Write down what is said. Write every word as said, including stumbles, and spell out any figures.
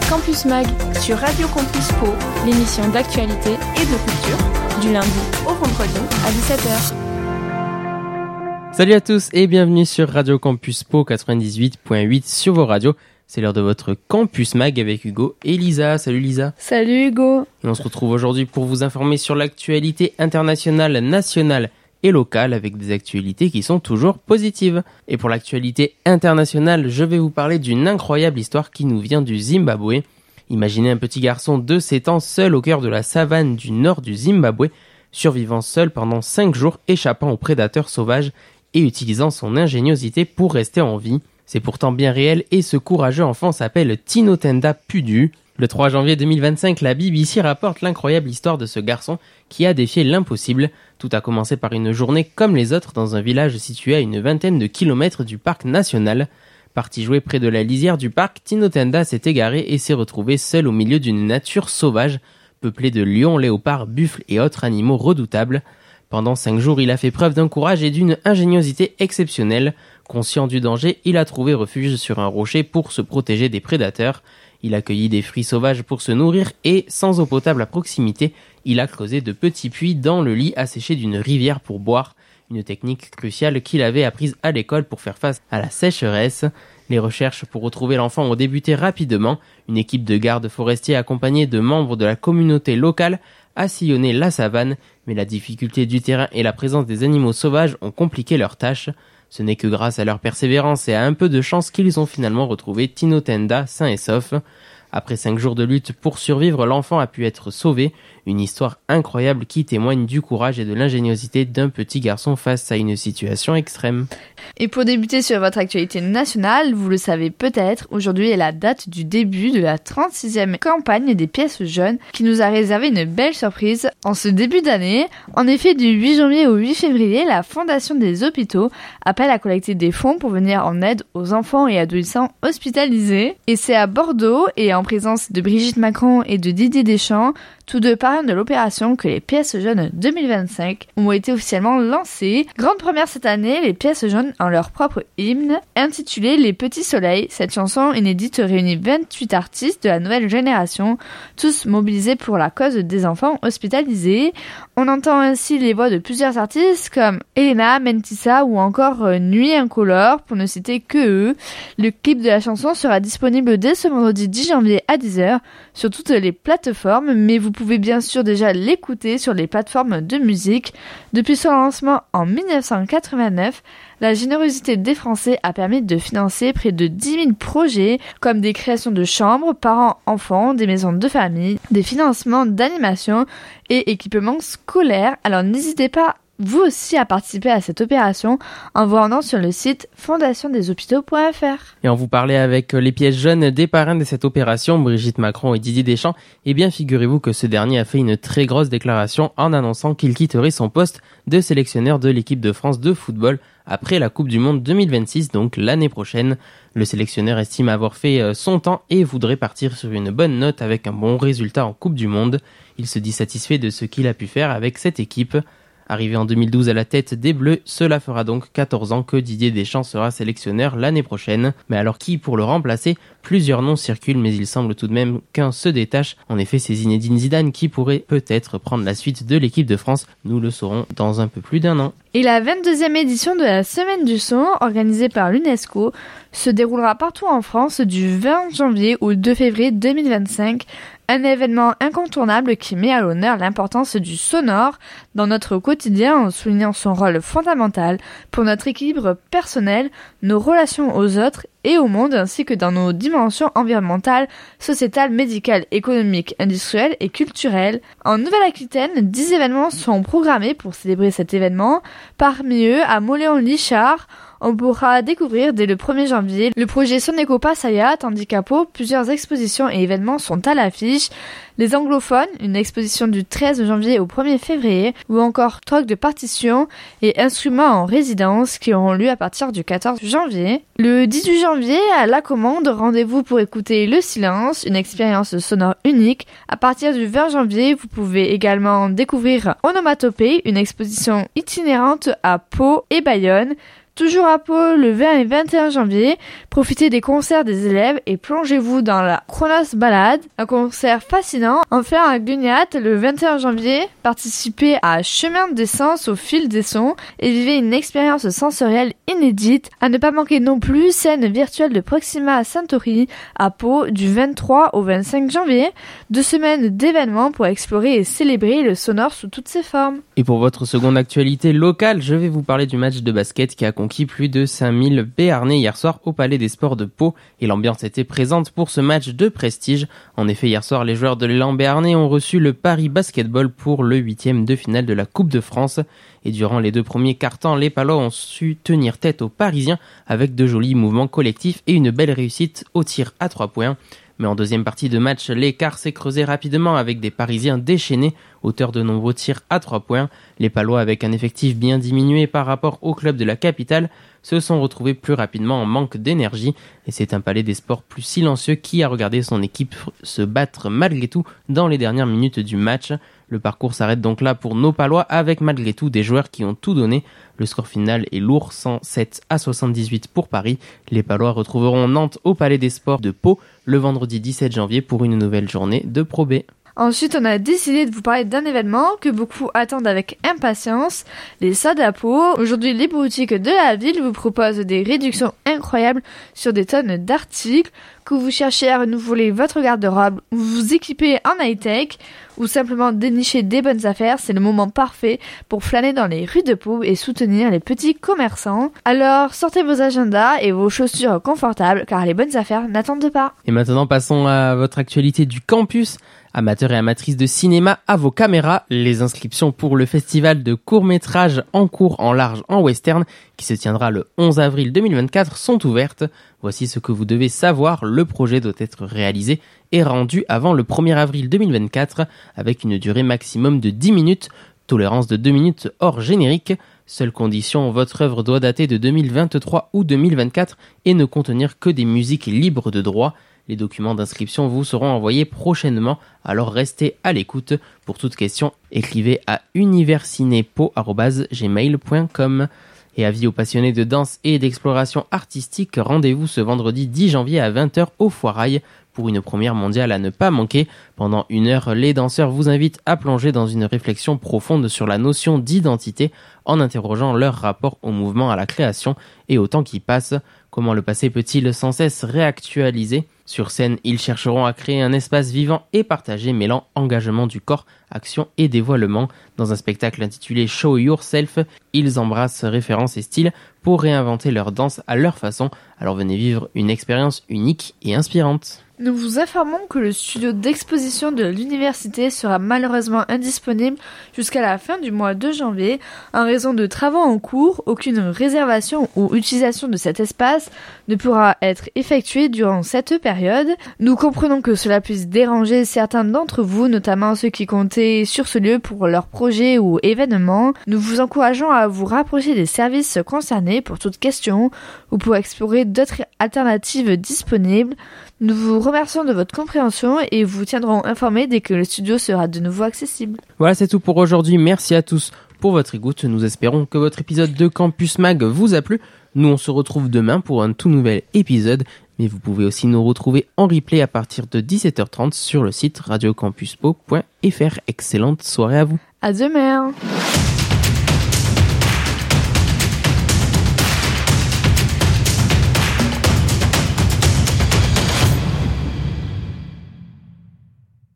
Campus Mag sur Radio Campus Pau, l'émission d'actualité et de culture, du lundi au vendredi à dix-sept heures. Salut à tous et bienvenue sur Radio Campus Pau quatre-vingt-dix-huit virgule huit sur vos radios. C'est l'heure de votre Campus Mag avec Hugo et Lisa. Salut Lisa. Salut Hugo. Et on se retrouve aujourd'hui pour vous informer sur l'actualité internationale, nationale et locale avec des actualités qui sont toujours positives. Et pour l'actualité internationale, je vais vous parler d'une incroyable histoire qui nous vient du Zimbabwe. Imaginez un petit garçon de sept ans seul au cœur de la savane du nord du Zimbabwe, survivant seul pendant cinq jours, échappant aux prédateurs sauvages et utilisant son ingéniosité pour rester en vie. C'est pourtant bien réel et ce courageux enfant s'appelle Tinotenda Pudu. Le trois janvier deux mille vingt-cinq, la B B C rapporte l'incroyable histoire de ce garçon qui a défié l'impossible. Tout a commencé par une journée comme les autres dans un village situé à une vingtaine de kilomètres du parc national. Parti jouer près de la lisière du parc, Tinotenda s'est égaré et s'est retrouvé seul au milieu d'une nature sauvage, peuplée de lions, léopards, buffles et autres animaux redoutables. Pendant cinq jours, il a fait preuve d'un courage et d'une ingéniosité exceptionnelle. Conscient du danger, il a trouvé refuge sur un rocher pour se protéger des prédateurs. Il a cueilli des fruits sauvages pour se nourrir et, sans eau potable à proximité, il a creusé de petits puits dans le lit asséché d'une rivière pour boire, une technique cruciale qu'il avait apprise à l'école pour faire face à la sécheresse. Les recherches pour retrouver l'enfant ont débuté rapidement. Une équipe de gardes forestiers accompagnée de membres de la communauté locale a sillonné la savane, mais la difficulté du terrain et la présence des animaux sauvages ont compliqué leur tâche. Ce n'est que grâce à leur persévérance et à un peu de chance qu'ils ont finalement retrouvé Tinotenda sain et sauf. Après cinq jours de lutte pour survivre, l'enfant a pu être sauvé. Une histoire incroyable qui témoigne du courage et de l'ingéniosité d'un petit garçon face à une situation extrême. Et pour débuter sur votre actualité nationale, vous le savez peut-être, aujourd'hui est la date du début de la trente-sixième campagne des pièces jaunes qui nous a réservé une belle surprise en ce début d'année. En effet, du huit janvier au huit février, la Fondation des hôpitaux appelle à collecter des fonds pour venir en aide aux enfants et adolescents hospitalisés. Et c'est à Bordeaux et en présence de Brigitte Macron et de Didier Deschamps, tous deux parrains de l'opération, que les pièces jaunes deux mille vingt-cinq ont été officiellement lancées. Grande première cette année, les pièces jaunes ont leur propre hymne intitulé Les Petits Soleils. Cette chanson inédite réunit vingt-huit artistes de la nouvelle génération, tous mobilisés pour la cause des enfants hospitalisés. On entend ainsi les voix de plusieurs artistes comme Elena, Mentissa ou encore Nuit Incolore, pour ne citer que eux. Le clip de la chanson sera disponible dès ce vendredi dix janvier à dix heures sur toutes les plateformes, mais vous pouvez bien sûr déjà l'écouter sur les plateformes de musique. Depuis son lancement en dix-neuf cent quatre-vingt-neuf, la générosité des Français a permis de financer près de dix mille projets, comme des créations de chambres, parents-enfants, des maisons de famille, des financements d'animation et équipements scolaires. Alors n'hésitez pas vous aussi à participer à cette opération en vous rendant sur le site fondation des hôpitaux point f r. Et on vous parlait avec les pièces jaunes des parrains de cette opération, Brigitte Macron et Didier Deschamps. Eh bien, figurez-vous que ce dernier a fait une très grosse déclaration en annonçant qu'il quitterait son poste de sélectionneur de l'équipe de France de football après la Coupe du Monde deux mille vingt-six, donc l'année prochaine. Le sélectionneur estime avoir fait son temps et voudrait partir sur une bonne note avec un bon résultat en Coupe du Monde. Il se dit satisfait de ce qu'il a pu faire avec cette équipe. Arrivé en deux mille douze à la tête des Bleus, cela fera donc quatorze ans que Didier Deschamps sera sélectionneur l'année prochaine. Mais alors qui pour le remplacer ? Plusieurs noms circulent, mais il semble tout de même qu'un se détache. En effet, c'est Zinedine Zidane qui pourrait peut-être prendre la suite de l'équipe de France. Nous le saurons dans un peu plus d'un an. Et la vingt-deuxième édition de la Semaine du Son, organisée par l'UNESCO, se déroulera partout en France du vingt janvier au deux février deux mille vingt-cinq. Un événement incontournable qui met à l'honneur l'importance du sonore dans notre quotidien en soulignant son rôle fondamental pour notre équilibre personnel, nos relations aux autres et au monde, ainsi que dans nos dimensions environnementales, sociétales, médicales, économiques, industrielles et culturelles. En Nouvelle-Aquitaine, dix événements sont programmés pour célébrer cet événement. Parmi eux, à Mauléon-Lichard, on pourra découvrir dès le premier janvier le projet Soneco Passaya, tandis qu'à Pau, plusieurs expositions et événements sont à l'affiche. Les anglophones, une exposition du treize janvier au premier février, ou encore troc de partitions et instruments en résidence qui auront lieu à partir du quatorze janvier. Le dix-huit janvier, à La Commande, rendez-vous pour écouter Le Silence, une expérience sonore unique. À partir du vingt janvier, vous pouvez également découvrir Onomatopée, une exposition itinérante à Pau et Bayonne. Toujours à Pau, le vingt et vingt et un janvier, profitez des concerts des élèves et plongez-vous dans la Chronos Balade, un concert fascinant. Enfin à Gugnat, le vingt et un janvier, participez à Chemin d'essence au fil des sons et vivez une expérience sensorielle inédite. À ne pas manquer non plus, scène virtuelle de Proxima à Saint-Ory, à Pau, du vingt-trois au vingt-cinq janvier. Deux semaines d'événements pour explorer et célébrer le sonore sous toutes ses formes. Et pour votre seconde actualité locale, je vais vous parler du match de basket qui a conquis plus de cinq mille Béarnais hier soir au Palais des Sports de Pau. Et l'ambiance était présente pour ce match de prestige. En effet, hier soir, les joueurs de l'élan béarnais ont reçu le Paris Basketball pour le huitième de finale de la Coupe de France. Et durant les deux premiers quarts-temps, les Palois ont su tenir tête aux Parisiens avec de jolis mouvements collectifs et une belle réussite au tir à trois points. Mais en deuxième partie de match, l'écart s'est creusé rapidement avec des Parisiens déchaînés, auteurs de nombreux tirs à trois points. Les Palois, avec un effectif bien diminué par rapport au club de la capitale, se sont retrouvés plus rapidement en manque d'énergie. Et c'est un Palais des Sports plus silencieux qui a regardé son équipe se battre malgré tout dans les dernières minutes du match. Le parcours s'arrête donc là pour nos Palois avec malgré tout des joueurs qui ont tout donné. Le score final est lourd, cent sept à soixante-dix-huit pour Paris. Les Palois retrouveront Nantes au Palais des Sports de Pau le vendredi dix-sept janvier pour une nouvelle journée de Pro B. Ensuite, on a décidé de vous parler d'un événement que beaucoup attendent avec impatience, les soldes à Pau. Aujourd'hui, les boutiques de la ville vous proposent des réductions incroyables sur des tonnes d'articles. Que vous cherchez à renouveler votre garde-robe, ou vous équiper en high-tech, ou simplement dénicher des bonnes affaires, c'est le moment parfait pour flâner dans les rues de Pau et soutenir les petits commerçants. Alors, sortez vos agendas et vos chaussures confortables, car les bonnes affaires n'attendent pas. Et maintenant, passons à votre actualité du campus. Amateurs et amatrices de cinéma, à vos caméras, les inscriptions pour le festival de court-métrage en court, en large, en western, qui se tiendra le onze avril deux mille vingt-quatre, sont ouvertes. Voici ce que vous devez savoir, le projet doit être réalisé et rendu avant le premier avril deux mille vingt-quatre, avec une durée maximum de dix minutes, tolérance de deux minutes hors générique. Seule condition, votre œuvre doit dater de deux mille vingt-trois ou deux mille vingt-quatre et ne contenir que des musiques libres de droit. Les documents d'inscription vous seront envoyés prochainement, alors restez à l'écoute. Pour toute question, écrivez à universinepo arobase gmail point com. Et avis aux passionnés de danse et d'exploration artistique, rendez-vous ce vendredi dix janvier à vingt heures au Foirail pour une première mondiale à ne pas manquer. Pendant une heure, les danseurs vous invitent à plonger dans une réflexion profonde sur la notion d'identité en interrogeant leur rapport au mouvement, à la création et au temps qui passe. Comment le passé peut-il sans cesse réactualiser ? Sur scène, ils chercheront à créer un espace vivant et partagé mêlant engagement du corps, action et dévoilement. Dans un spectacle intitulé Show Yourself, ils embrassent références et styles pour réinventer leur danse à leur façon. Alors venez vivre une expérience unique et inspirante. Nous vous informons que le studio d'exposition de l'université sera malheureusement indisponible jusqu'à la fin du mois de janvier. En raison de travaux en cours, aucune réservation ou utilisation de cet espace ne pourra être effectuée durant cette période. Nous comprenons que cela puisse déranger certains d'entre vous, notamment ceux qui comptaient sur ce lieu pour leurs projets ou événements. Nous vous encourageons à vous rapprocher des services concernés pour toute question ou pour explorer d'autres alternatives disponibles. Nous vous remercions de votre compréhension et vous tiendrons informés dès que le studio sera de nouveau accessible. Voilà, c'est tout pour aujourd'hui. Merci à tous pour votre écoute. Nous espérons que votre épisode de Campus Mag vous a plu. Nous, on se retrouve demain pour un tout nouvel épisode. Mais vous pouvez aussi nous retrouver en replay à partir de dix-sept heures trente sur le site radio campus pau point f r. Excellente soirée à vous. À demain.